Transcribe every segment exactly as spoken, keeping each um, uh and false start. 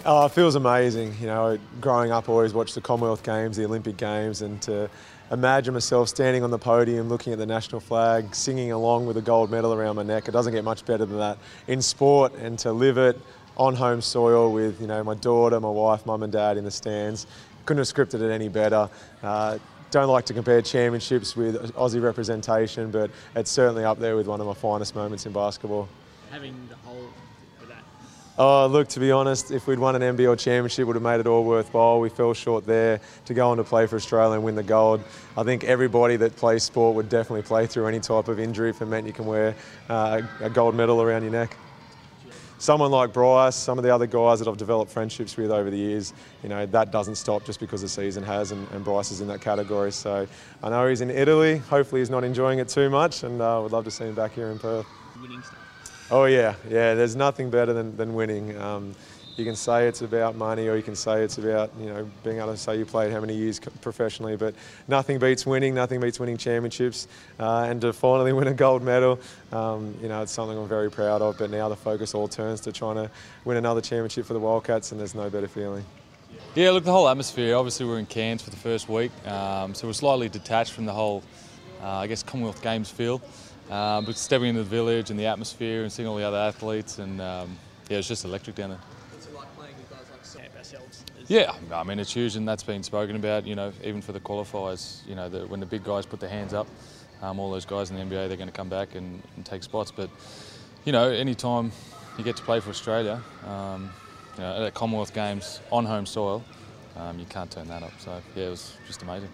Oh, it feels amazing. You know, growing up, I always watched the Commonwealth Games, the Olympic Games, and to imagine myself standing on the podium, looking at the national flag, singing along with a gold medal around my neck. It doesn't get much better than that in sport, and to live it on home soil with, you know, my daughter, my wife, mum and dad in the stands. Couldn't have scripted it any better. Uh, don't like to compare championships with Aussie representation, but it's certainly up there with one of my finest moments in basketball. Having the whole for that. Oh, look, to be honest, if we'd won an N B L championship, it would have made it all worthwhile. We fell short there. To go on to play for Australia and win the gold, I think everybody that plays sport would definitely play through any type of injury if it meant you can wear uh, a gold medal around your neck. Someone like Bryce, some of the other guys that I've developed friendships with over the years, you know, that doesn't stop just because the season has, and, and Bryce is in that category. So I know he's in Italy. Hopefully he's not enjoying it too much, and I uh, would love to see him back here in Perth. Winning stuff. Oh yeah, yeah. There's nothing better than, than winning. Um, you can say it's about money, or you can say it's about, you know, being able to say you played how many years professionally, but nothing beats winning. Nothing beats winning championships, uh, and to finally win a gold medal, um, you know, it's something I'm very proud of. But now the focus all turns to trying to win another championship for the Wildcats, and there's no better feeling. Yeah, look, the whole atmosphere. Obviously, we're in Cairns for the first week, um, so we're slightly detached from the whole, uh, I guess, Commonwealth Games feel. Um, but stepping into the village and the atmosphere and seeing all the other athletes, and um, yeah, it's just electric down there. What's it like playing with guys like Sam ourselves? Yeah, I mean, it's huge, and that's been spoken about, you know, even for the qualifiers. You know, the, when the big guys put their hands up, um, all those guys in the N B A, they're going to come back and, and take spots. But, you know, any time you get to play for Australia, um, you know, at Commonwealth Games on home soil, um, you can't turn that up. So, yeah, it was just amazing.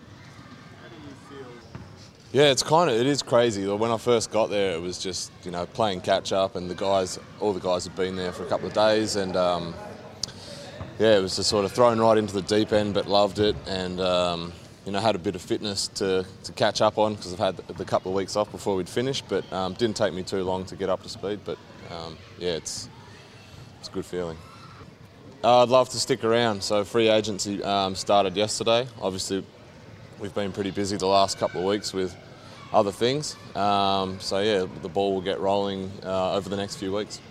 Yeah, it's kind of, it is crazy. When I first got there, it was just, you know, playing catch up, and the guys, all the guys had been there for a couple of days, and um, yeah, it was just sort of thrown right into the deep end, but loved it, and um, you know, had a bit of fitness to, to catch up on, because I've had the, the couple of weeks off before we'd finished, but um, didn't take me too long to get up to speed. But um, yeah, it's it's a good feeling. Uh, I'd love to stick around. So free agency um, started yesterday. Obviously, we've been pretty busy the last couple of weeks with other things. Um, so yeah, the ball will get rolling uh, over the next few weeks.